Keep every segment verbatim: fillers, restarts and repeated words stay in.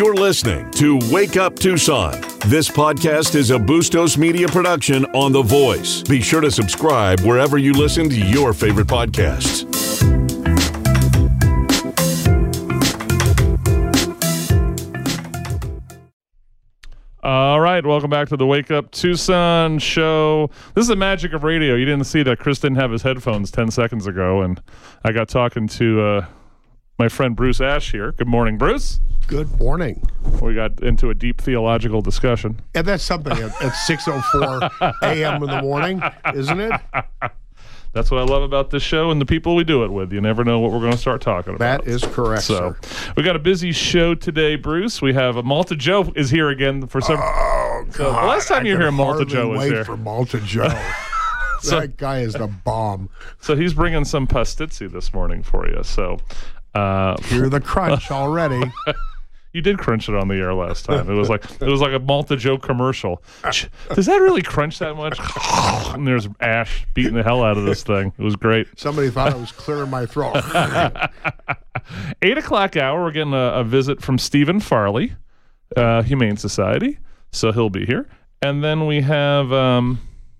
You're listening to Wake Up Tucson. This podcast is a Bustos Media production on The Voice. Be sure to subscribe wherever you listen to your favorite podcasts. All right, welcome back to the Wake Up Tucson show. This is the magic of radio. You didn't see that Chris didn't have his headphones ten seconds ago, and I got talking to uh, my friend Bruce Ash here. Good morning, Bruce. Good morning. We got into a deep theological discussion. And that's something at, at six oh four a.m. in the morning, isn't it? That's what I love about this show and the people we do it with. You never know what we're going to start talking about. That is correct, so, sir. We got a busy show today, Bruce. We have a Malta Joe is here again for some. Oh, God. So, the last time I you were here, Malta hardly Joe was wait here. for Malta Joe. So- that guy is the bomb. So he's bringing some pastizzi this morning for you. So uh, Hear the crunch already. you did crunch it on the air last time. It was like it was like a Malta Joe commercial. Does that really crunch that much? And there's Ash beating the hell out of this thing. It was great. Somebody thought I was clearing my throat. Eight o'clock hour. We're getting a, a visit from Stephen Farley, uh, Humane Society. So he'll be here, and then we have um,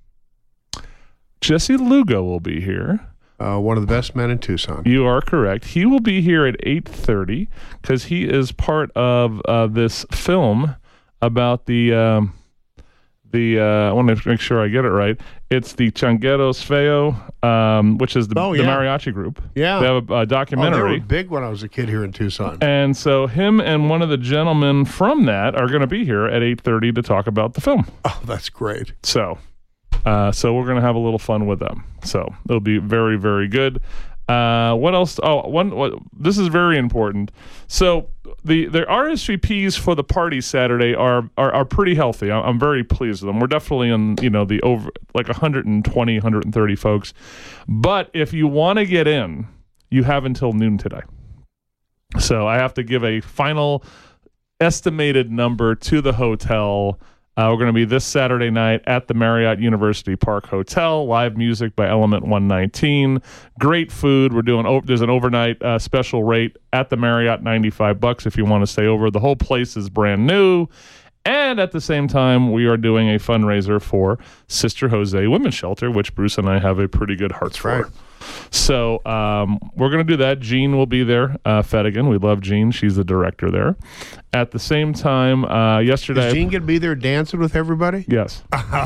Jesse Lugo will be here. Uh, one of the best men in Tucson. You are correct. He will be here at eight thirty because he is part of uh, this film about the um, the. Uh, I want to make sure I get it right. It's the Changueros Feo, um, which is the, Oh, the yeah. mariachi group. Yeah. They have a, a Oh, they documentary. were big when I was a kid here in Tucson. And so him and one of the gentlemen from that are going to be here at eight thirty to talk about the film. Oh, that's great. So, uh, so we're going to have a little fun with them. So it'll be very, very good. Uh, what else? Oh, one. What, this is very important. So the the R S V Ps for the party Saturday are are, are pretty healthy. I'm, I'm very pleased with them. We're definitely in you know the over like one hundred twenty, one hundred thirty folks. But if you want to get in, you have until noon today. So I have to give a final estimated number to the hotel. Uh, we're going to be this Saturday night at the Marriott University Park Hotel. Live music by Element one nineteen. Great food. We're doing. There's an overnight uh, special rate at the Marriott, ninety-five bucks if you want to stay over. The whole place is brand new. And at the same time, we are doing a fundraiser for Sister Jose Women's Shelter, which Bruce and I have a pretty good heart That's for. right. So um, we're going to do that. Jean will be there. Uh, Fedigan. We love Jean. She's the director there. At the same time, uh, yesterday... Is Gene going to be there dancing with everybody? Yes.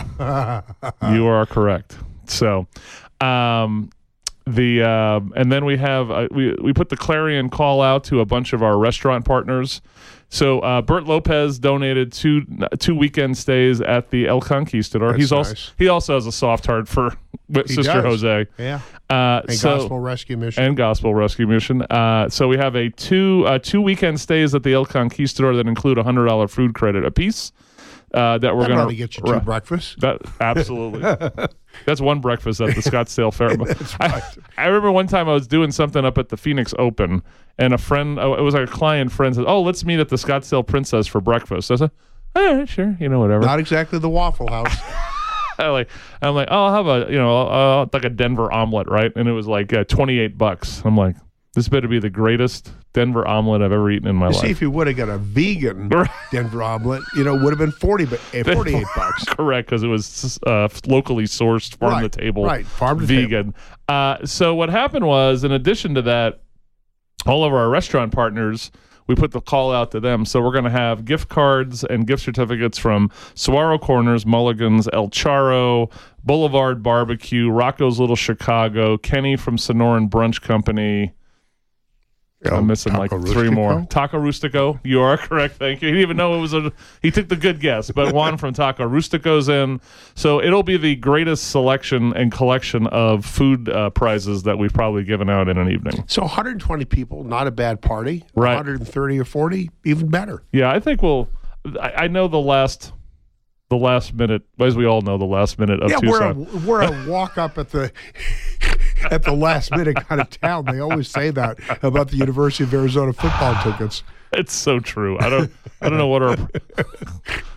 You are correct. So... Um, the uh, and then we have uh, we we put the clarion call out to a bunch of our restaurant partners. So uh, Bert Lopez donated two two weekend stays at the El Conquistador. That's He's also nice. he also has a soft heart for Sister does. Jose. Yeah. Uh, And so, Gospel Rescue Mission. and Gospel Rescue Mission. Uh, so we have a two uh, two weekend stays at the El Conquistador that include a hundred dollar food credit apiece. Uh, that we're That'll going probably get you two breakfasts. That absolutely. That's one breakfast at the Scottsdale Fair. That's I, right. I remember one time I was doing something up at the Phoenix Open, and a friend, oh, it was like a client friend, said, "Oh, let's meet at the Scottsdale Princess for breakfast." I said, "All right, sure, you know, whatever." Not exactly the Waffle House. I like, I'm like, "Oh, I'll have a, you know, I'll, I'll, like a Denver omelet, right?" And it was like uh, twenty-eight bucks. I'm like, this better be the greatest Denver omelet I've ever eaten in my You life. see, if you would have got a vegan Denver omelet, you know, would have been forty, but uh, forty-eight bucks. Correct, because it was uh, locally sourced, farm Right, to table, right, farm to vegan. Uh, so what happened was, in addition to that, all of our restaurant partners, we put the call out to them. So we're going to have gift cards and gift certificates from Saguaro Corners, Mulligan's, El Charro, Boulevard Barbecue, Rocco's Little Chicago, Kenny from Sonoran Brunch Company. Oh, I'm missing like Taco three Rustico? more. Taco Rustico. You are correct. Thank you. He didn't even know it was a. He took the good guess, but Juan from Taco Rustico's in. So it'll be the greatest selection and collection of food uh, prizes that we've probably given out in an evening. So one hundred twenty people, not a bad party. Right. one hundred thirty or forty, even better. Yeah, I think we'll. I, I know the last, the last minute, as we all know, the last minute of Yeah, we're a, Tucson. we're a walk up at the at the last minute kind of town. They always say that about the University of Arizona football tickets. It's so true. I don't. I don't know what our.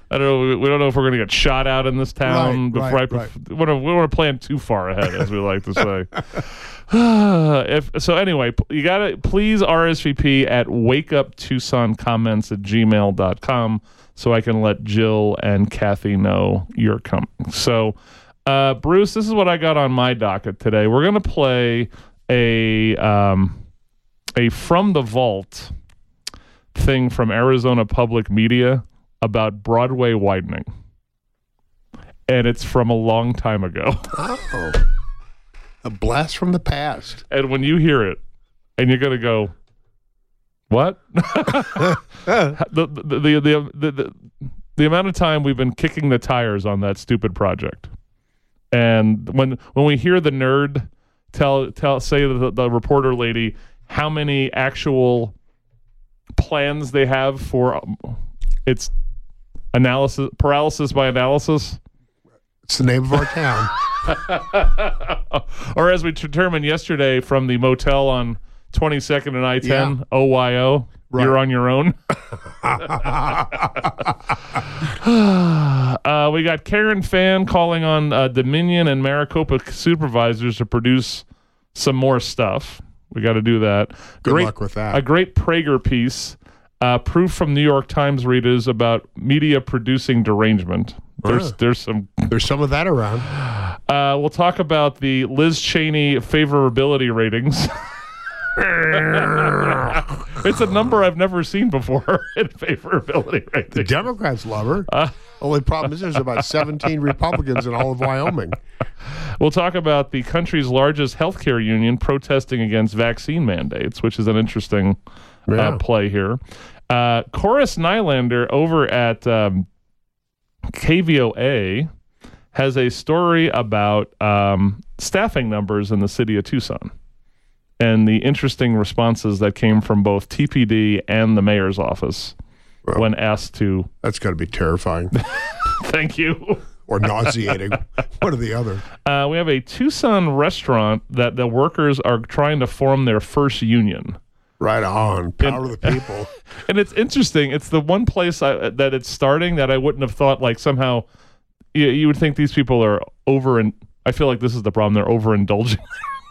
I don't know. We, we don't know if we're going to get shot out in this town. Right, before right, I, right. We want to we want to plan too far ahead, as we like to say. if so, anyway, you got to please R S V P at wakeuptucsoncomments at gmail dot com so I can let Jill and Kathy know you're coming. So, uh, Bruce, this is what I got on my docket today. We're going to play a um, a From the Vault thing from Arizona Public Media about Broadway widening. And it's from a long time ago. Oh. A blast from the past. And when you hear it, and you're going to go, what? the, the, the, the, the, the, the amount of time we've been kicking the tires on that stupid project. And when when we hear the nerd tell tell say to the, the reporter lady how many actual plans they have for um, its analysis paralysis by analysis. It's the name of our town. Or as we determined yesterday from the motel on twenty-second and I ten, Yeah. O Y O, Right. You're on your own. uh, we got Karen Fan calling on uh, Dominion and Maricopa supervisors to produce some more stuff. We got to do that. Good great, luck with that. A great Prager piece, uh, proof from New York Times readers about media producing derangement. There's Ah. there's some. There's some of that around. Uh, we'll talk about the Liz Cheney favorability ratings. It's a number I've never seen before in favorability The ratings. Democrats love her. Uh, Only problem is there's about seventeen Republicans in all of Wyoming. We'll talk about the country's largest healthcare union protesting against vaccine mandates, which is an interesting Yeah. uh, play here. Uh, Chorus Nylander over at um, K V O A has a story about um, staffing numbers in the city of Tucson and the interesting responses that came from both T P D and the mayor's office Well, when asked to That's got to be terrifying thank you. or nauseating. One or the other. Uh, we have a Tucson restaurant that the workers are trying to form their first union. Right on. Power to the people. And it's interesting. It's the one place I, that it's starting that I wouldn't have thought like somehow you, you would think these people are over and I feel like this is the problem. They're overindulging.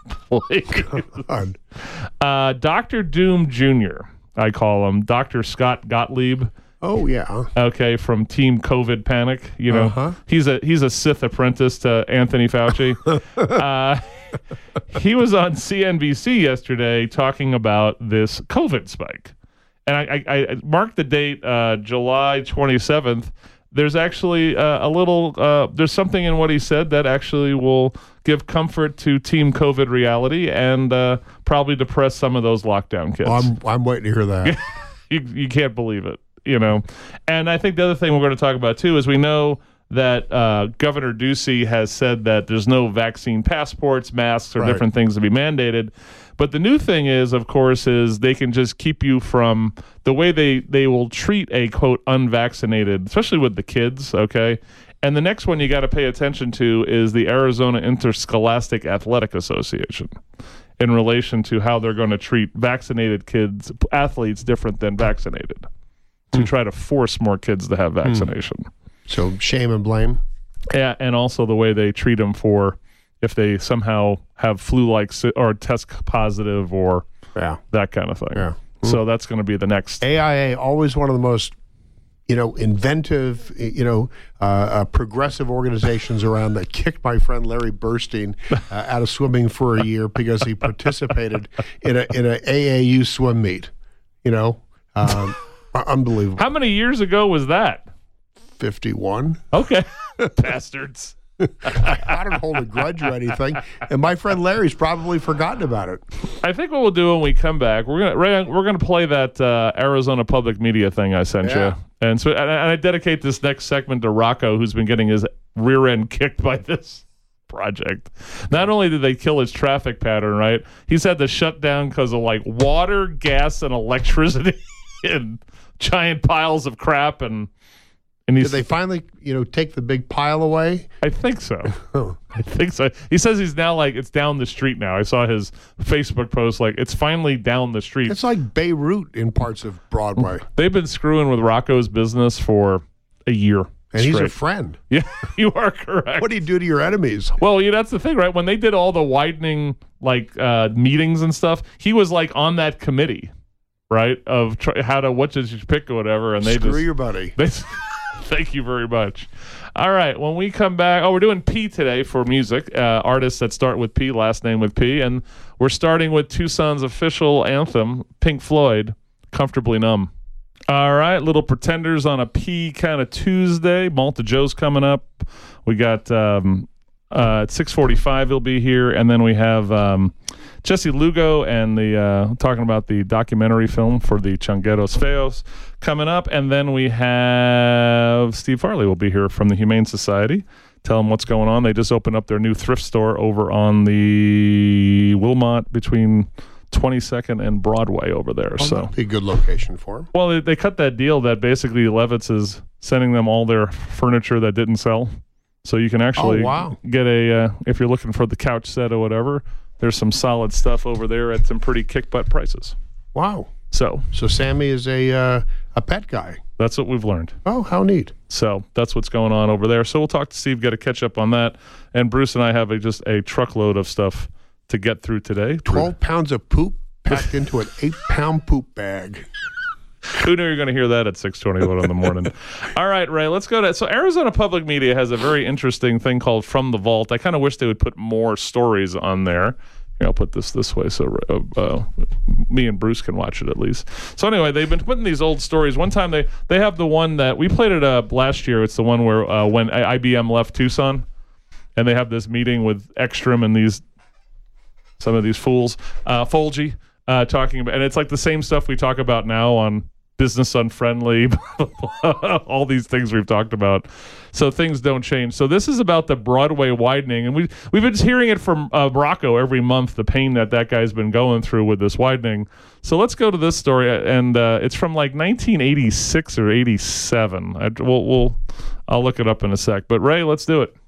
God. uh, Doctor Doom Junior, I call him Doctor Scott Gottlieb. Oh, yeah. Okay, from Team COVID Panic. You know, Uh-huh. he's a he's a Sith apprentice to Anthony Fauci. uh, he was on C N B C yesterday talking about this COVID spike, and I, I, I marked the date uh, July twenty-seventh. There's actually uh, a little. Uh, there's something in what he said that actually will give comfort to Team COVID reality and uh, probably depress some of those lockdown kids. Well, I'm, I'm waiting to hear that. you, you can't believe it, you know. And I think the other thing we're going to talk about too is we know that uh, Governor Ducey has said that there's no vaccine passports, masks, or Right. different things to be mandated. But the new thing is, of course, is they can just keep you from the way they, they will treat a, quote, unvaccinated, especially with the kids, okay? And the next one you got to pay attention to is the Arizona Interscholastic Athletic Association in relation to how they're going to treat vaccinated kids, athletes different than vaccinated, to try to force more kids to have vaccination. So shame and blame. Yeah, and also the way they treat them for if they somehow have flu-like si- or test positive or Yeah. that kind of thing. Yeah. So that's going to be the next. A I A, always one of the most, you know, inventive, you know, uh, uh, progressive organizations around that kicked my friend Larry Burstein uh, out of swimming for a year because he participated in a in a A A U swim meet. You know, um, unbelievable. How many years ago was that? fifty-one. Okay. Bastards. I don't hold a grudge or anything, and my friend Larry's probably forgotten about it. I think what we'll do when we come back, we're gonna we're gonna, we're gonna play that uh, Arizona Public Media thing I sent Yeah. you, and so and I, and I dedicate this next segment to Rocco, who's been getting his rear end kicked by this project. Not only did they kill his traffic pattern, right? He's had to shut down because of like water, gas, and electricity, and giant piles of crap, and and he's. Did they finally, you know, take the big pile away? I think so. Oh. I think so. He says he's now like it's down the street now. I saw his Facebook post like it's finally down the street. It's like Beirut in parts of Broadway. They've been screwing with Rocco's business for a year. And he's a straight. friend. Yeah, you are correct. What do you do to your enemies? Well, yeah, that's the thing, right? When they did all the widening like uh, meetings and stuff, he was like on that committee, right? Of tr- how to what did you pick or whatever, and they Screw just your buddy. They, thank you very much. All right, when we come back, oh, we're doing P today for music, uh, artists that start with P, last name with P, and we're starting with Tucson's official anthem, Pink Floyd, "Comfortably Numb." All right, Little Pretenders on a P kind of Tuesday. Malta Joe's coming up. We got um, uh, at six forty-five he'll be here, and then we have um, Jesse Lugo and the uh, talking about the documentary film for the Changueros Feos coming up, and then we have Steve Farley will be here from the Humane Society. Tell them what's going on. They just opened up their new thrift store over on the Wilmot between twenty-second and Broadway over there. Oh, so that'd be a good location for him. well, they, they cut that deal that basically Levitz is sending them all their furniture that didn't sell. So you can actually Oh, wow. get a, uh, if you're looking for the couch set or whatever, there's some solid stuff over there at some pretty kick-butt prices. Wow. So So Sammy is a uh, a pet guy. that's what we've learned. Oh, how neat. So that's what's going on over there. So we'll talk to Steve, get a catch-up on that. And Bruce and I have a, just a truckload of stuff to get through today. twelve pounds of poop packed into an eight-pound poop bag. Who knew you were going to hear that at six twenty-one in the morning? All right, Ray, let's go to... So Arizona Public Media has a very interesting thing called From the Vault. I kind of wish they would put more stories on there. Here, I'll put this this way so uh, uh, me and Bruce can watch it at least. So anyway, they've been putting these old stories. One time they, they have the one that... We played it uh, last year. It's the one where uh, when I B M left Tucson, and they have this meeting with Ekstrom and these... Some of these fools. Uh, Folgy. Uh, talking about, and it's like the same stuff we talk about now on Business Unfriendly, all these things we've talked about. So things don't change. So this is about the Broadway widening, and we we've been hearing it from uh, Bracco every month, the pain that that guy's been going through with this widening. So let's go to this story, and uh, it's from like nineteen eighty-six or eighty-seven. I, we'll, we'll I'll look it up in a sec. But Ray, let's do it.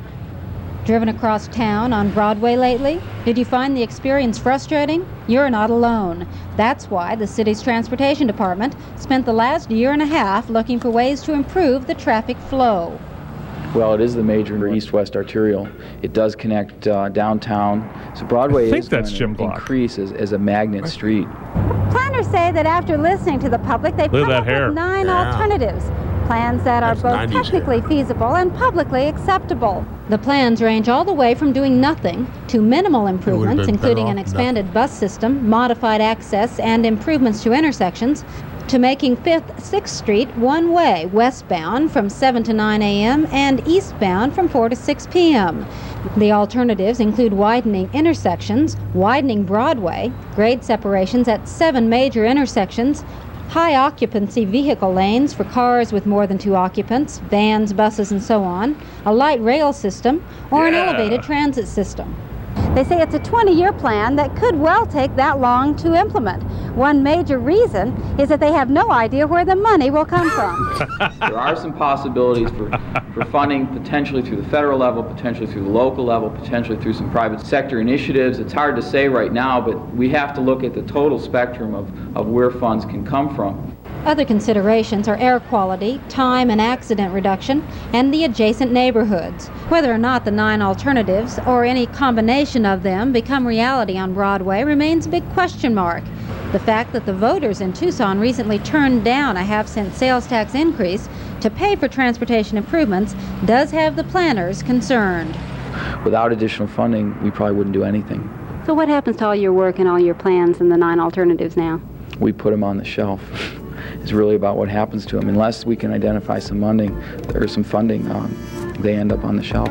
Driven across town on Broadway lately? Did you find the experience frustrating? You're not alone. That's why the city's transportation department spent the last year and a half looking for ways to improve the traffic flow. Well, it is the major east-west arterial. It does connect uh, downtown. So Broadway I think is that's going Jim to Glock. increase as, as a magnet street. Planners say that after listening to the public, they've Look at come that up hair. with nine Yeah. alternatives. Plans that are That's both nineties technically feasible and publicly acceptable. The plans range all the way from doing nothing to minimal improvements, been including better an off expanded bus system, modified access, and improvements to intersections, to making fifth, sixth Street one-way westbound from seven to nine a.m. and eastbound from four to six p.m. The alternatives include widening intersections, widening Broadway, grade separations at seven major intersections, high occupancy vehicle lanes for cars with more than two occupants, vans, buses, and so on, a light rail system, or an Yeah. elevated transit system. They say it's a twenty-year plan that could well take that long to implement. One major reason is that they have no idea where the money will come from. There are some possibilities for, for funding, potentially through the federal level, potentially through the local level, potentially through some private sector initiatives. It's hard to say right now, but we have to look at the total spectrum of, of where funds can come from. Other considerations are air quality, time and accident reduction, and the adjacent neighborhoods. Whether or not the nine alternatives, or any combination of them, become reality on Broadway remains a big question mark. The fact that the voters in Tucson recently turned down a half-cent sales tax increase to pay for transportation improvements does have the planners concerned. Without additional funding, we probably wouldn't do anything. So what happens to all your work and all your plans and the nine alternatives now? We put them on the shelf. It's really about what happens to them. Unless we can identify some funding or some funding, um, they end up on the shelf.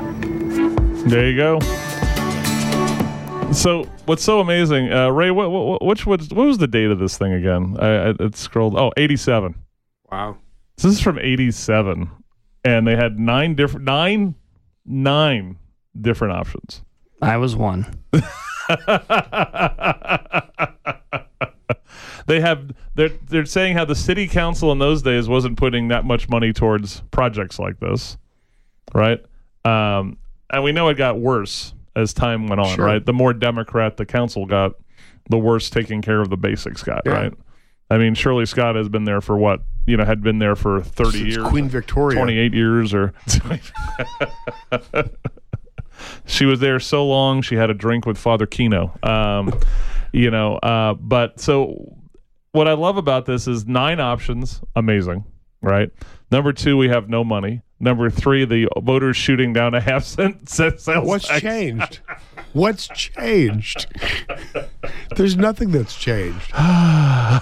There you go. So what's so amazing, uh, Ray? What, what which was what was the date of this thing again? I, I it scrolled. Oh, eighty-seven. Wow. So this is from eighty-seven, and they had nine different nine nine different options. I was one. They have they're they're saying how the city council in those days wasn't putting that much money towards projects like this, right? Um, and we know it got worse as time went on, Sure. right? The more Democrat the council got, the worse taking care of the basics got, Yeah. right? I mean, Shirley Scott has been there for what, you know, had been there for thirty It's years, Queen Victoria, twenty-eight years, or she was there so long she had a drink with Father Kino. Um, you know, uh, but so what I love about this is nine options, amazing, right? Number two, we have no money. Number three, the voters shooting down a half cent sales What's tax. changed? What's changed? There's nothing that's changed. I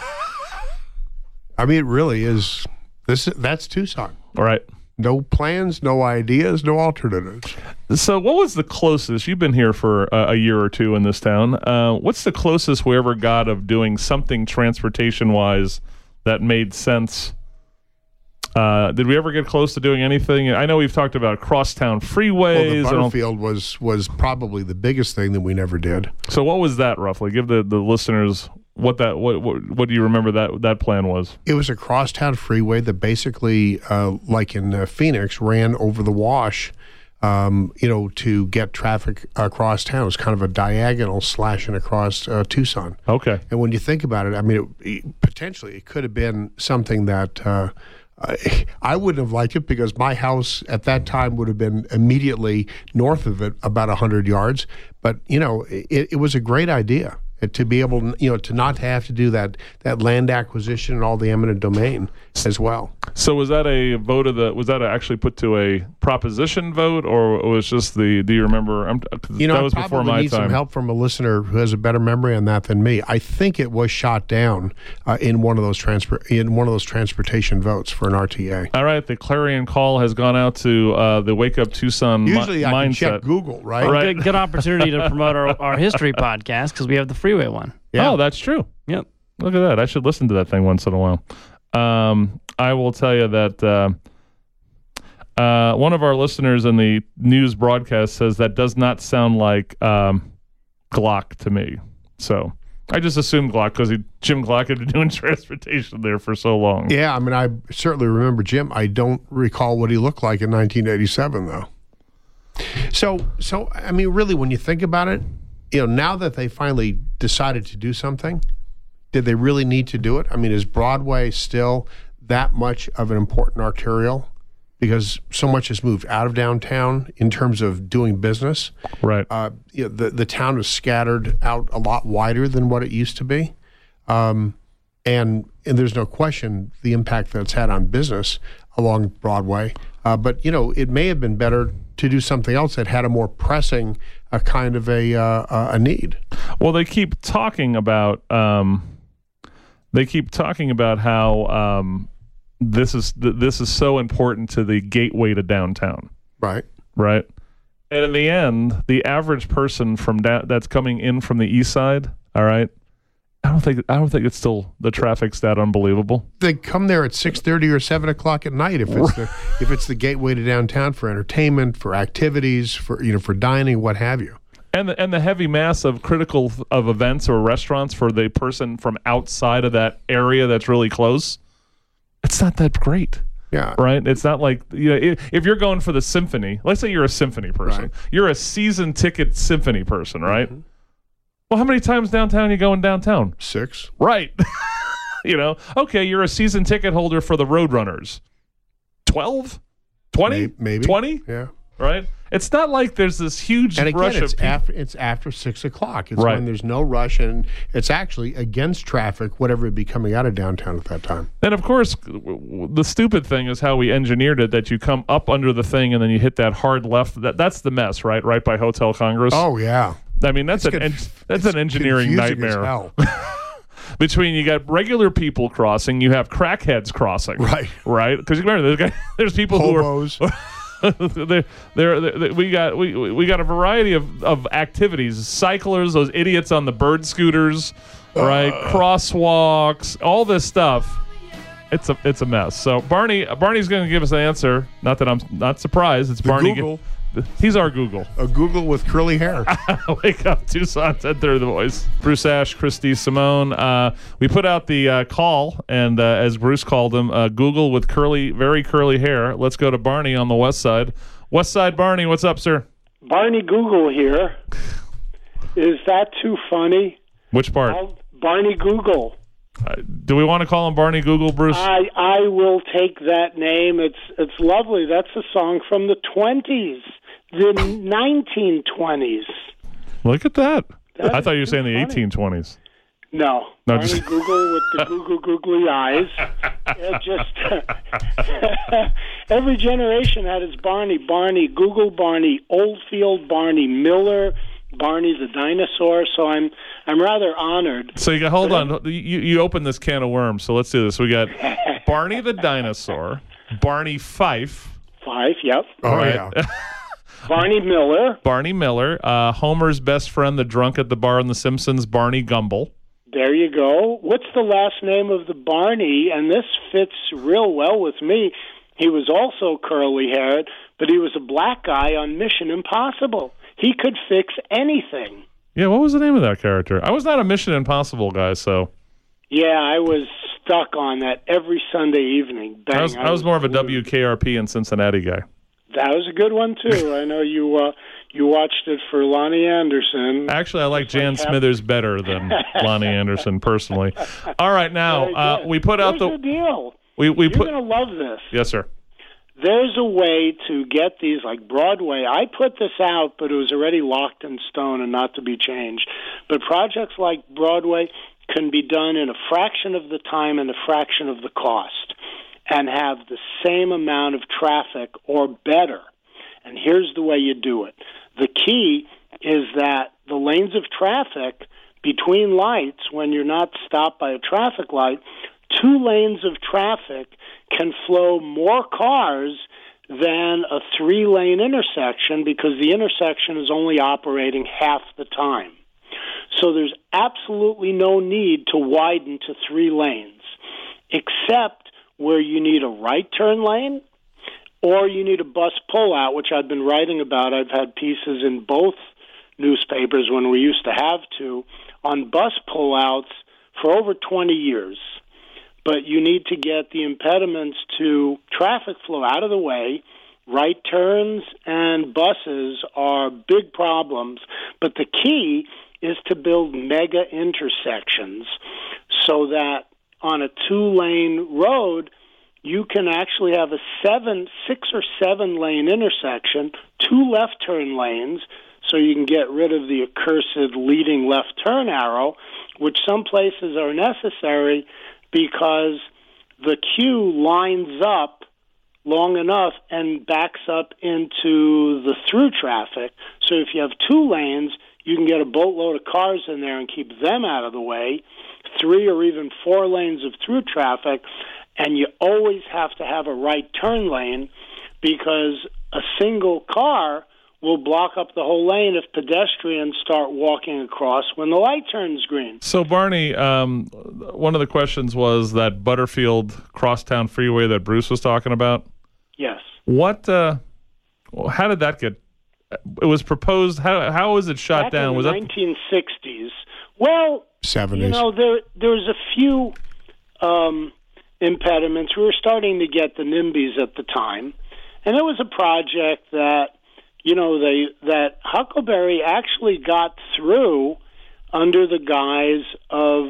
mean, it really is. This that's Tucson. All right. No plans, no ideas, no alternatives. So what was the closest, you've been here for uh, a year or two in this town, uh, what's the closest we ever got of doing something transportation-wise that made sense? Uh, did we ever get close to doing anything? I know we've talked about crosstown freeways. Well, the and all- Butterfield was was probably the biggest thing that we never did. So what was that roughly? Give the, the listeners what that what, what what do you remember that that plan was? It was a crosstown freeway that basically, uh, like in uh, Phoenix, ran over the wash, um, you know, to get traffic across town. It was kind of a diagonal slashing across uh, Tucson. Okay. And when you think about it, I mean, it, it, potentially it could have been something that uh, I, I wouldn't have liked it because my house at that time would have been immediately north of it, about one hundred yards. But, you know, it, it was a great idea. To be able, you know, to not have to do that that land acquisition and all the eminent domain as well. So was that a vote of the? Was that actually put to a proposition vote, or was just the? Do you remember? I'm, You know, that was I before probably my need time. some help from a listener who has a better memory on that than me. I think it was shot down uh, in one of those transport in one of those transportation votes for an R T A. All right, the clarion call has gone out to uh, the Wake Up Tucson mi- Usually, I mindset. can check Google, right? Right. Good, good opportunity to promote our, our history podcast because we have the freeway one. Yeah. Oh, that's true. Yep. Look at that. I should listen to that thing once in a while. Um, I will tell you that uh, uh, one of our listeners in the news broadcast says that does not sound like um, Glock to me. So I just assumed Glock because Jim Glock had been doing transportation there for so long. Yeah, I mean, I certainly remember Jim. I don't recall what he looked like in nineteen eighty-seven, though. So, so I mean, really, when you think about it, you know, now that they finally decided to do something, did they really need to do it? I mean, is Broadway still that much of an important arterial? Because so much has moved out of downtown in terms of doing business. Right. Uh, you know, the the town is scattered out a lot wider than what it used to be, um, and and there's no question the impact that it's had on business along Broadway. Uh, but you know, it may have been better to do something else that had a more pressing a kind of a uh, a need. Well, they keep talking about um, they keep talking about how um, this is th- this is so important to the gateway to downtown, Right. right? And in the end, the average person from da- that's coming in from the east side, all right, I don't think I don't think it's still the traffic's that unbelievable. They come there at six thirty or seven o'clock at night if it's the if it's the gateway to downtown for entertainment, for activities, for you know for dining, what have you. And the, and the heavy mass of critical of events or restaurants for the person from outside of that area that's really close, it's not that great. Yeah. Right? It's not like, you know, if, if you're going for the symphony, let's say you're a symphony person. Right. You're a season ticket symphony person, right? Mm-hmm. Well, how many times downtown you going downtown? Six. Right. You know, okay, you're a season ticket holder for the Roadrunners. twelve? twenty? Maybe. maybe. twenty? Yeah. Right? It's not like there's this huge And again, rush it's of people. after it's after six o'clock. It's Right. when there's no rush, and it's actually against traffic, whatever it be coming out of downtown at that time. And of course, w- w- the stupid thing is how we engineered it, that you come up under the thing and then you hit that hard left. That That's the mess, right? Right by Hotel Congress. Oh yeah, I mean, that's an conf- en- that's an engineering confusing as nightmare. hell. Between you got regular people crossing, you have crackheads crossing. Right. Right? Because you remember, there's, guy, there's people Hobos. who are... they're, they're, they're, we got we we got a variety of, of activities. Cyclers, those idiots on the bird scooters, right? Uh. Crosswalks, all this stuff. It's a it's a mess. So Barney Barney's going to give us an answer. Not that I'm not surprised. It's The Barney. Google. He's our Google. A Google with curly hair. Wake Up Tucson, ten thirty The Voice. Bruce Ash, Christy Simone. Uh, we put out the uh, call, and uh, as Bruce called him, uh, Google with curly, very curly hair. Let's go to Barney on the west side. West side Barney, what's up, sir? Barney Google here. Is that too funny? Which part? I'll, Barney Google. Uh, do we want to call him Barney Google, Bruce? I I will take that name. It's it's lovely. That's a song from the twenties, the nineteen twenties. Look at that. That I thought you were saying the funny. eighteen twenties. No, No, Barney just- Google with the Google googly eyes. It just every generation had its Barney. Barney Google, Barney Oldfield, Barney Miller, Barney the dinosaur. So I'm I'm rather honored. So you got hold on. You you opened this can of worms. So let's do this. We got Barney the dinosaur, Barney Fife, Five, yep. Oh, right. yeah. Barney Miller. Barney Miller, uh, Homer's best friend, the drunk at the bar in The Simpsons, Barney Gumble. There you go. What's the last name of the Barney? And this fits real well with me. He was also curly-haired, but he was a black guy on Mission Impossible. He could fix anything. Yeah, what was the name of that character? I was not a Mission Impossible guy, so Yeah, I was stuck on that every Sunday evening. Bang, I was I was more of a W K R P in Cincinnati guy. That was a good one, too. I know you uh, you watched it for Lonnie Anderson. Actually, I like Jan Smithers better than Lonnie Anderson personally. All right, now Very uh, good. we put out Here's the the deal. we we You're put going to love this. yes, sir. There's a way to get these, like Broadway. I put this out, but it was already locked in stone and not to be changed. But projects like Broadway can be done in a fraction of the time and a fraction of the cost and have the same amount of traffic or better. And here's the way you do it. The key is that the lanes of traffic between lights, when you're not stopped by a traffic light, two lanes of traffic can flow more cars than a three-lane intersection because the intersection is only operating half the time. So there's absolutely no need to widen to three lanes, except where you need a right turn lane or you need a bus pullout, which I've been writing about. I've had pieces in both newspapers when we used to have to on bus pullouts for over twenty years. But you need to get the impediments to traffic flow out of the way. Right turns and buses are big problems, but the key is to build mega intersections so that on a two-lane road, you can actually have a seven, six or seven-lane intersection, two left turn lanes, so you can get rid of the accursed leading left turn arrow, which some places are necessary because the queue lines up long enough and backs up into the through traffic. So if you have two lanes, you can get a boatload of cars in there and keep them out of the way, three or even four lanes of through traffic, and you always have to have a right turn lane because a single car will block up the whole lane if pedestrians start walking across when the light turns green. So, Barney, um, one of the questions was that Butterfield crosstown freeway that Bruce was talking about. Yes. What? Uh, how did that get? It was proposed. How how was it shot Back down? in Was the that nineteen sixties? Well, seventies. you know, there there was a few um, impediments. We were starting to get the NIMBYs at the time, and it was a project that, you know, they that Huckleberry actually got through under the guise of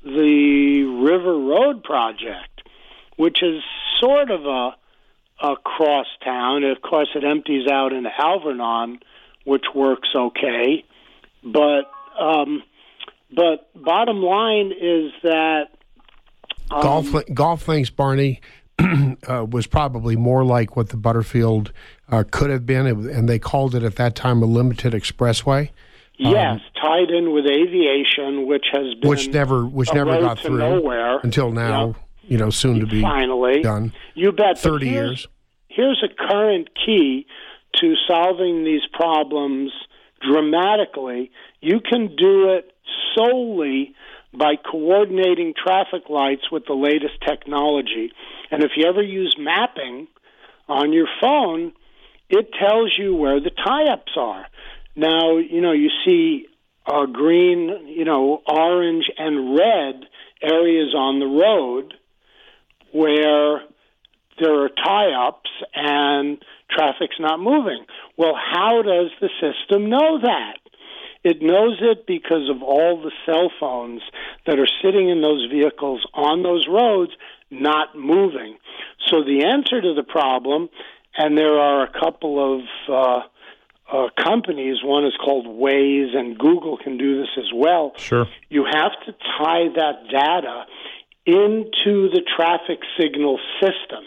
the River Road project, which is sort of a a cross town. Of course, it empties out into Alvernon, which works okay. But um, but bottom line is that um, Golf Golf Links, Barney, uh, was probably more like what the Butterfield uh, could have been, and they called it at that time a limited expressway. Yes, um, tied in with aviation, which has been which never which a never road got to through nowhere. until now. Yep. You know, soon to be finally done. You bet. Thirty here's, years. Here's a current key to solving these problems dramatically. You can do it solely by coordinating traffic lights with the latest technology. And if you ever use mapping on your phone, it tells you where the tie-ups are. Now, you know, you see uh, green, you know, orange and red areas on the road where there are tie-ups and traffic's not moving. Well, how does the system know that? It knows it because of all the cell phones that are sitting in those vehicles on those roads not moving. So the answer to the problem, and there are a couple of uh, uh, companies, one is called Waze, and Google can do this as well. Sure. You have to tie that data into the traffic signal system.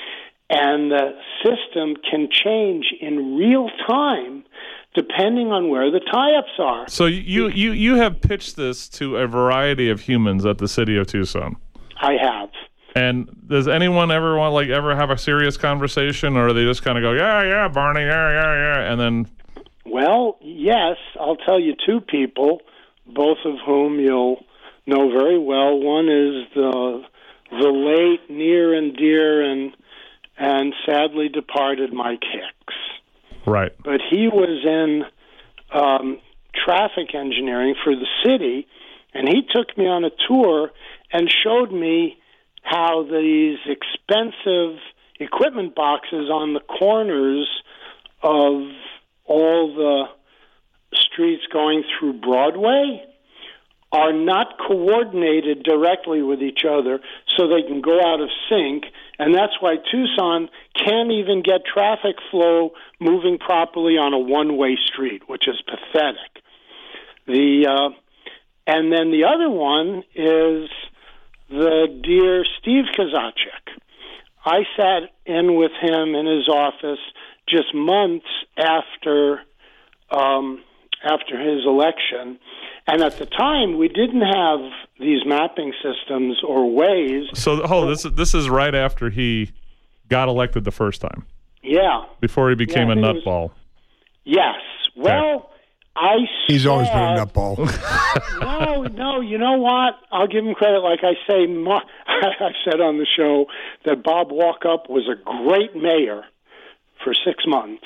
And the system can change in real time depending on where the tie-ups are. So you, you, you have pitched this to a variety of humans at the city of Tucson. I have. And does anyone ever want, like, ever have a serious conversation, or they just kind of go, yeah, yeah, Barney, yeah, yeah, yeah, and then... Well, yes, I'll tell you two people, both of whom you'll know very well. One is the the late, near and dear, and and sadly departed Mike Hicks. Right. But he was in um, traffic engineering for the city, and he took me on a tour and showed me how these expensive equipment boxes on the corners of all the streets going through Broadway are not coordinated directly with each other so they can go out of sync, and that's why Tucson can't even get traffic flow moving properly on a one-way street, which is pathetic. The uh, and then the other one is the dear Steve Kozachik. I sat in with him in his office just months after um, after his election, and at the time we didn't have these mapping systems or Waze. So, oh, this is this is right after he got elected the first time. Yeah. Before he became yeah, a nutball. Was, yes. Well, okay. I He's said, always been a nutball. no, no, you know what? I'll give him credit. Like I say, I said on the show that Bob Walkup was a great mayor for six months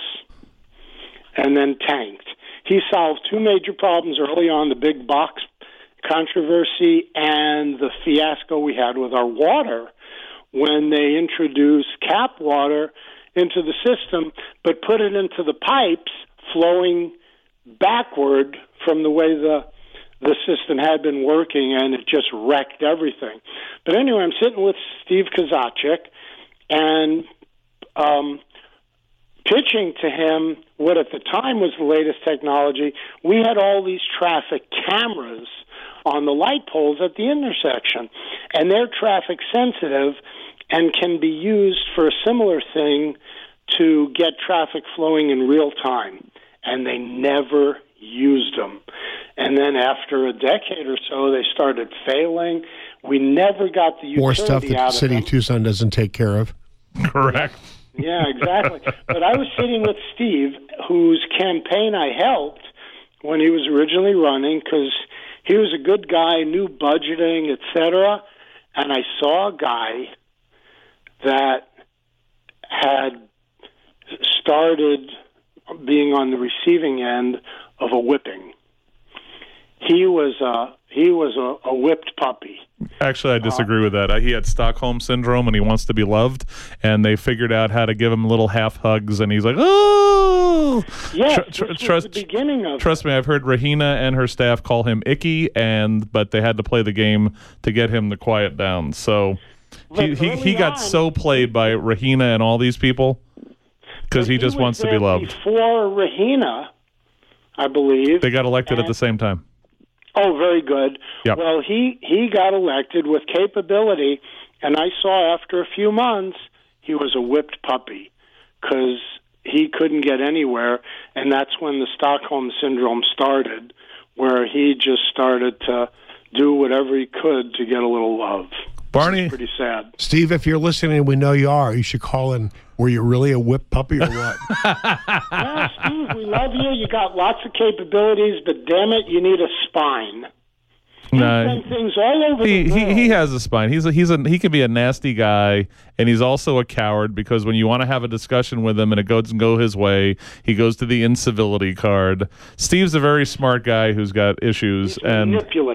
and then tanked. He solved two major problems early on, the big box controversy and the fiasco we had with our water when they introduced cap water into the system but put it into the pipes flowing backward from the way the the system had been working, and it just wrecked everything. But anyway, I'm sitting with Steve Kozachik and um, pitching to him what at the time was the latest technology. We had all these traffic cameras on the light poles at the intersection, and they're traffic sensitive and can be used for a similar thing to get traffic flowing in real time. And they never used them. And then after a decade or so, they started failing. We never got the utility More stuff that out the city of of Tucson doesn't take care of. Correct. Yeah, exactly. But I was sitting with Steve, whose campaign I helped when he was originally running, because he was a good guy, knew budgeting, et cetera. And I saw a guy that had started being on the receiving end of a whipping. He was a he was a, a whipped puppy. Actually, I disagree uh, with that. He had Stockholm syndrome, and he wants to be loved. And they figured out how to give him little half hugs, and he's like, "Oh, yeah." Tr- tr- this trust was the beginning of trust it. me. I've heard Rahina and her staff call him Icky, and but they had to play the game to get him to quiet down. So he he, he got on, so played by Rahina and all these people because he, he just wants to be loved. Before Rahina, I believe they got elected and, at the same time. Oh, very good. Yep. Well, he, he got elected with capability, and I saw after a few months he was a whipped puppy because he couldn't get anywhere, and that's when the Stockholm Syndrome started, where he just started to do whatever he could to get a little love. Barney, pretty sad. Steve, if you're listening, we know you are. You should call in. Were you really a whip puppy or what? Well, Steve, we love you. You got lots of capabilities, but damn it, you need a spine. You no, send things all over he, the world. he he has a spine. He's a, he's a he can be a nasty guy, and he's also a coward because when you want to have a discussion with him and it doesn't go his way, he goes to the incivility card. Steve's a very smart guy who's got issues He's and manipulative.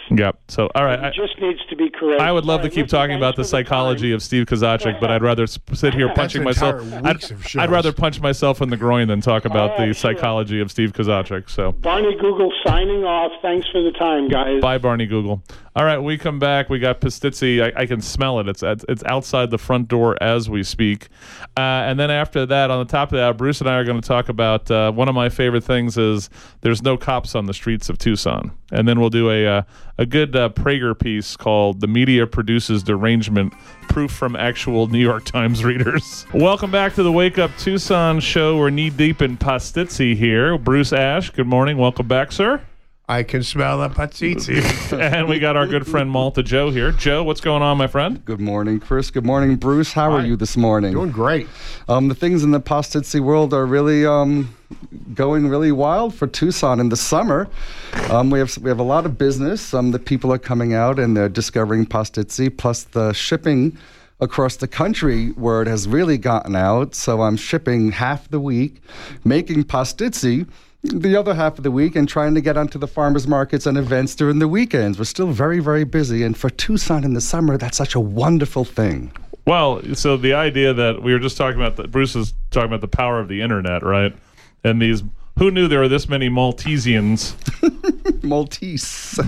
Yep. So, all right. It just needs to be correct. I would love All to right, keep listen, talking thanks about the for psychology time. of Steve Kozachik, but I'd rather s- sit here punching an myself. entire I'd, weeks of shows. I'd rather punch myself in the groin than talk about All the right, sure. psychology of Steve Kozachik. So, Barney Google signing off. Thanks for the time, guys. bye, Barney Google. All right, we come back. We got Pastizzi. I, I can smell it. It's it's outside the front door as we speak. Uh, and then after that, on the top of that, Bruce and I are going to talk about uh, one of my favorite things is there's no cops on the streets of Tucson. And then we'll do a uh, a good uh, Prager piece called "The Media Produces Derangement: Proof from Actual New York Times Readers." Welcome back to the Wake Up Tucson show. We're knee deep in Pastizzi here. Bruce Ash, good morning. Welcome back, sir. I can smell the patsitsi. And we got our good friend Malta Joe here. Joe, what's going on, my friend? Good morning, Chris. Good morning, Bruce. How are Hi. you this morning? Doing great. Um, the things in the Pastizzi world are really um, going really wild for Tucson in the summer. Um, we have we have a lot of business. Um, the people are coming out and they're discovering Pastizzi, plus the shipping across the country word has really gotten out. So I'm shipping half the week, making Pastizzi the other half of the week, and trying to get onto the farmers markets and events during the weekends. We're still very, very busy. And for Tucson in the summer, that's such a wonderful thing. Well, so the idea that we were just talking about, the, Bruce is talking about the power of the internet, right? And these, who knew there were this many Maltesians? Maltese.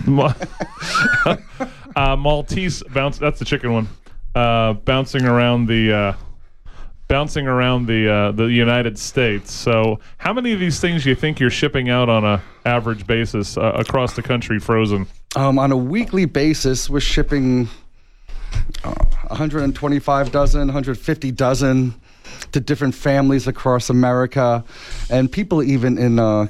uh, Maltese bounce. That's the chicken one. Uh, bouncing around the, uh, bouncing around the uh, the United States. So, how many of these things do you think you're shipping out on a average basis uh, across the country, frozen? Um, on a weekly basis, we're shipping uh, one hundred twenty-five dozen, one hundred fifty dozen to different families across America, and people even in uh,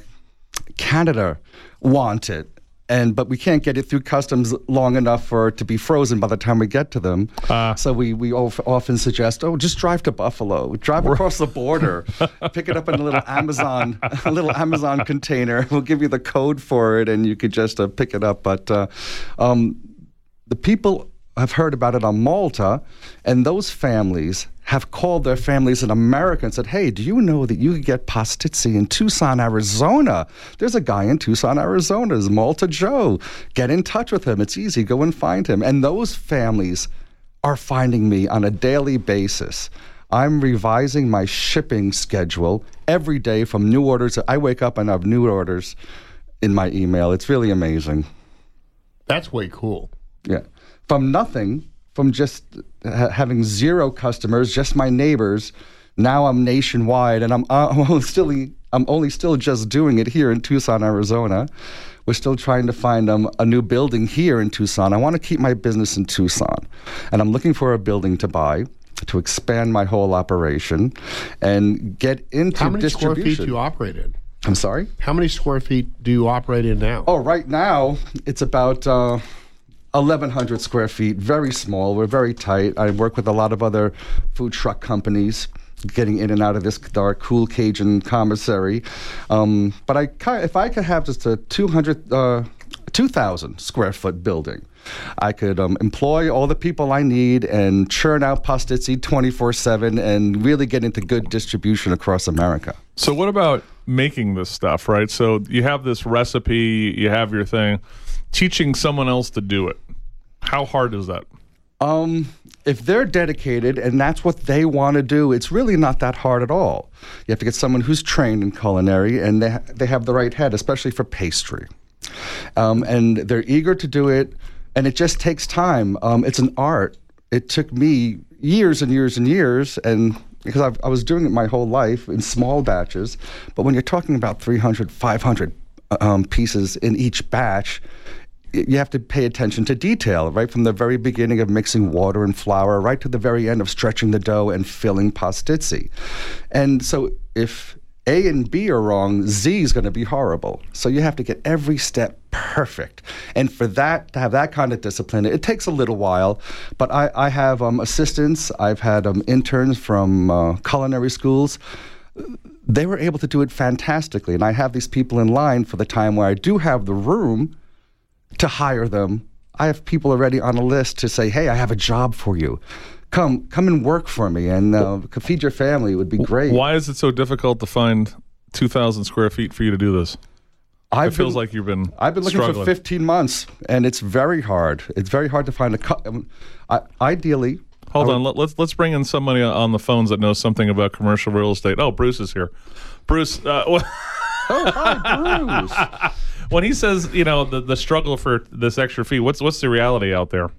Canada want it. And but we can't get it through customs long enough for it to be frozen by the time we get to them. Uh, so we we of, often suggest, oh, just drive to Buffalo, drive across the border, pick it up in a little Amazon, a little Amazon container. We'll give you the code for it, and you could just uh, pick it up. But uh, um, the people have heard about it on Malta, and those families have called their families in America and said, hey, do you know that you could get Pastizzi in Tucson, Arizona? There's a guy in Tucson, Arizona, is Malta Joe. Get in touch with him. It's easy. Go and find him. And those families are finding me on a daily basis. I'm revising my shipping schedule every day from new orders. I wake up and I have new orders in my email. It's really amazing. That's way cool. Yeah. From nothing, from just ha- having zero customers, just my neighbors. Now I'm nationwide, and I'm, uh, I'm still I'm only still just doing it here in Tucson, Arizona. We're still trying to find um, a new building here in Tucson. I want to keep my business in Tucson, and I'm looking for a building to buy to expand my whole operation and get into How many distribution. square feet do you operate in? I'm sorry? How many square feet do you operate in now? Oh, right now it's about Uh, eleven hundred square feet, very small. We're very tight. I work with a lot of other food truck companies getting in and out of this our cool Cajun commissary. Um, but I, if I could have just a two hundred, uh, two thousand square foot building, I could um, employ all the people I need and churn out Pastizzi twenty-four seven and really get into good distribution across America. So, what about making this stuff, right? So, you have this recipe, you have your thing. Teaching someone else to do it, how hard is that? Um, if they're dedicated and that's what they want to do, it's really not that hard at all. You have to get someone who's trained in culinary and they, ha- they have the right head, especially for pastry. Um, and they're eager to do it, and it just takes time. Um, it's an art. It took me years and years and years, and because I've, I was doing it my whole life in small batches, but when you're talking about three hundred, five hundred um, pieces in each batch, you have to pay attention to detail, right from the very beginning of mixing water and flour, right to the very end of stretching the dough and filling Pastizzi. And so if A and B are wrong, Z is going to be horrible. So you have to get every step perfect. And for that, to have that kind of discipline, it takes a little while. But I, I have um, assistants. I've had um, interns from uh, culinary schools. They were able to do it fantastically. And I have these people in line for the time where I do have the room to hire them. I have people already on a list to say, hey, I have a job for you. Come come and work for me and uh, feed your family. It would be great. Why is it so difficult to find two thousand square feet for you to do this? I've it feels been, like you've been I've been looking struggling. for fifteen months, and it's very hard. It's very hard to find a. cu- Um, I, ideally, Hold I on, would- let, let's let's bring in somebody on the phones that knows something about commercial real estate. Oh, Bruce is here. Bruce, uh, Oh, hi, Bruce. when he says, you know, the, the struggle for this extra fee, what's what's the reality out there?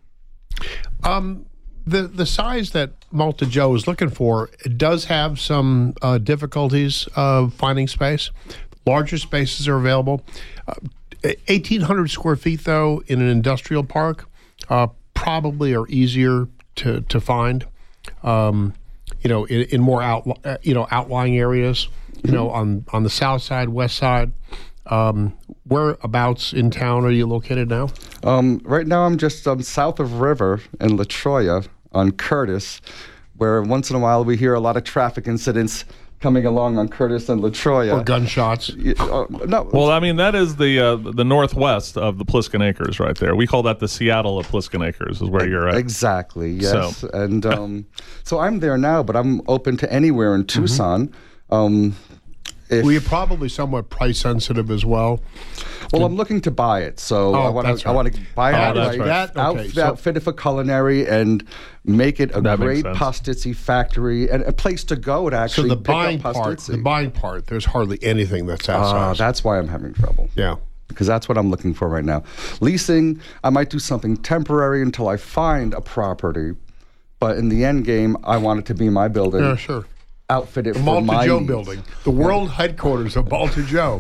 Um, the the size that Malta Joe is looking for does have some uh, difficulties of finding space. Larger spaces are available. Uh, eighteen hundred square feet, though, in an industrial park, uh, probably are easier to to find. Um, you know, in, in more out uh, you know outlying areas. You know, on on the south side, west side. Um, whereabouts in town are you located now? Um, right now, I'm just um, south of River in La Troya on Curtis, where once in a while we hear a lot of traffic incidents coming along on Curtis and La Troya. Or gunshots? Y- uh, no, Well, I mean, that is the uh, the northwest of the Pliskin Acres right there. We call that the Seattle of Pliskin Acres is where you're at. exactly. Yes, So. and um, so I'm there now, but I'm open to anywhere in Tucson. Um, if, Well, you're probably somewhat price sensitive as well. well, I'm looking to buy it, so I want that's to. I right. want to buy Oh, it that's outright, right. That- okay, outfit, so- outfit it for culinary, and make it a That makes great sense. pastizzi factory and a place to go to So actually the pick buying up part, pastizzi. the buying part, there's hardly anything that's that Ah, size. that's why I'm having trouble. yeah. Because that's what I'm looking for right now. Leasing, I might do something temporary until I find a property, but in the end game, I want it to be my building. Yeah, sure. Outfit it The for Malta my Joe needs. building, the world headquarters of Malta Joe.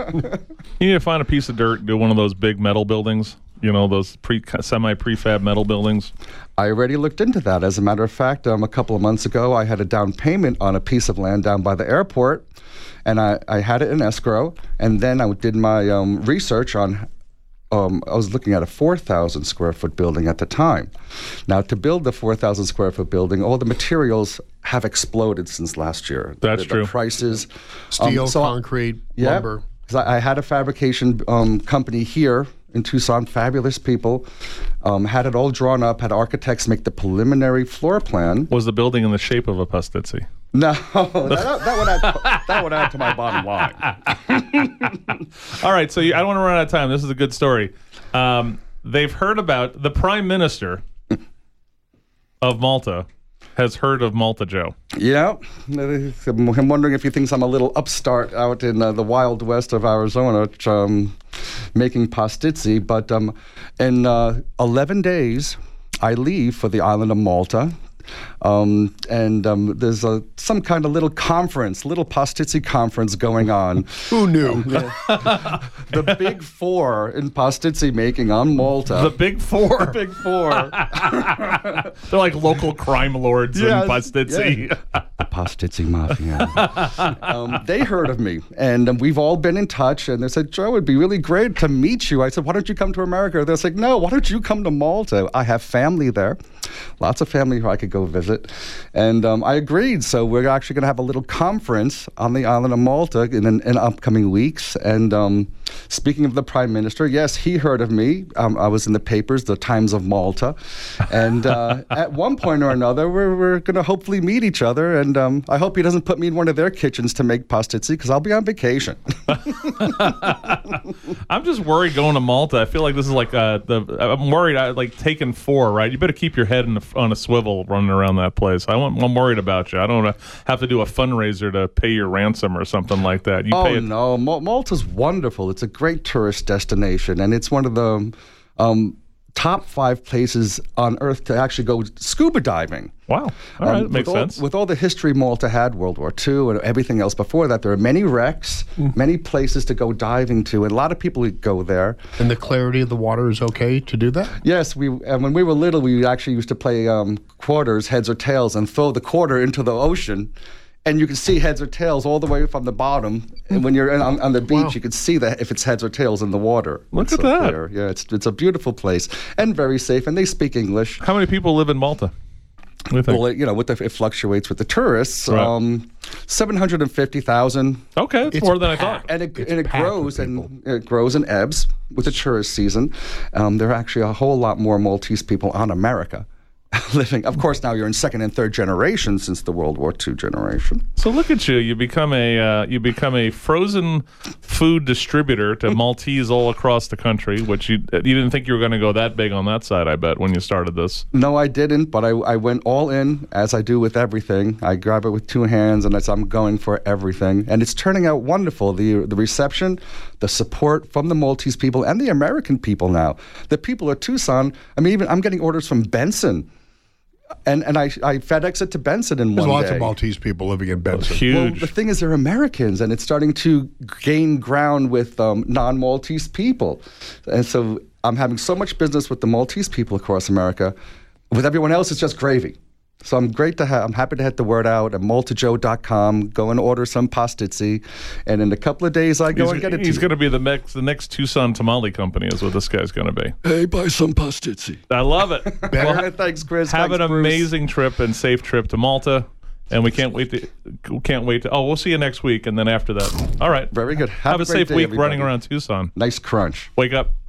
You need to find a piece of dirt, do one of those big metal buildings. You know, those pre semi prefab metal buildings. I already looked into that. As a matter of fact, um, a couple of months ago, I had a down payment on a piece of land down by the airport, and I, I had it in escrow. And then I did my um, research on. Um, I was looking at a four thousand square foot building at the time. Now, to build the four thousand square foot building, all the materials have exploded since last year. That's the, true. The prices, Steel, um, so I- concrete, yeah, lumber. 'cause I, I had a fabrication um, company here in Tucson, fabulous people, um, had it all drawn up, had architects make the preliminary floor plan. Was the building in the shape of a pastizzi? No, that, that, would add, that would add to my bottom line. All right, so you, I don't want to run out of time. This is a good story. Um, they've heard about the Prime Minister of Malta has heard of Malta Joe. Yeah, I'm wondering if he thinks I'm a little upstart out in uh, the wild west of Arizona, um, making pastizzi. But um, in uh, eleven days, I leave for the island of Malta. Um, and um, there's a, some kind of little conference, little pastizzi conference going on. Who knew? The big four in pastizzi making on Malta. The Big Four. The big four. They're like local crime lords Yes, in Pastizzi. The Pastizzi Mafia. um, they heard of me, and um, we've all been in touch, and they said, Joe, it'd be really great to meet you. I said, why don't you come to America? They're like, no, why don't you come to Malta? I have family there, lots of family who I could go visit. And um, I agreed, so we're actually going to have a little conference on the island of Malta in, in, in upcoming weeks. And um, speaking of the Prime Minister, yes, he heard of me. Um, I was in the papers, the Times of Malta. And uh, at one point or another, we're, we're going to hopefully meet each other. And um, I hope he doesn't put me in one of their kitchens to make pastizzi, because I'll be on vacation. I'm just worried going to Malta. I feel like this is like uh, the. I'm worried. I like taking four. Right, you better keep your head in a, on a swivel running around that place. I want, I'm worried about you. I don't want to have to do a fundraiser to pay your ransom or something like that. You Oh, pay it. no. Mal- Malta's wonderful. It's a great tourist destination, and it's one of the um, top five places on Earth to actually go scuba diving. Wow. All right, Um, makes with all, sense. With all the history Malta had, World War Two and everything else before that, there are many wrecks, many places to go diving to, and a lot of people go there. And the clarity of the water is okay to do that? Yes, we and when we were little, we actually used to play um, quarters, heads or tails, and throw the quarter into the ocean. And you can see heads or tails all the way from the bottom. And when you're in, on, on the beach, Wow. you can see that if it's heads or tails in the water. Look It's at so that. clear. Yeah, it's it's a beautiful place and very safe. And they speak English. How many people live in Malta? What do you think? Well, it, you know, with the, it fluctuates with the tourists. Right. Um, seven hundred and fifty thousand. Okay, it's, It's more than I packed. thought. And it, It's and it packed with grows and it grows and ebbs with the tourist season. Um, there are actually a whole lot more Maltese people on America living. Of course, now you're in second and third generation since the World War Two generation. So look at you. You become a uh, you become a frozen food distributor to Maltese all across the country, which you you didn't think you were going to go that big on that side, I bet, when you started this. No, I didn't, but I, I went all in, as I do with everything. I grab it with two hands, and it's, I'm going for everything. And it's turning out wonderful. The the reception, the support from the Maltese people and the American people now. The people of Tucson, I mean, even I'm getting orders from Benson. And and I, I FedEx it to Benson in There's one lots day. of Maltese people living in Benson. Huge. Well, the thing is, they're Americans, and it's starting to gain ground with um, non-Maltese people. And so I'm having so much business with the Maltese people across America. With everyone else, it's just gravy. So I'm great to have. I'm happy to get the word out at malta joe dot com. Go and order some pastizzi, and in a couple of days, I go he's and get it. he's to going to be the next the next Tucson tamale company is what this guy's going to be. Hey, buy some pastizzi. I love it. Well, thanks, Chris. Have Thanks, an Bruce. amazing trip and safe trip to Malta, and we can't wait to we can't wait to. Oh, we'll see you next week, and then after that. All right. Very good. Have, Have a a great safe day, week everybody. running around Tucson. Nice crunch. Wake up.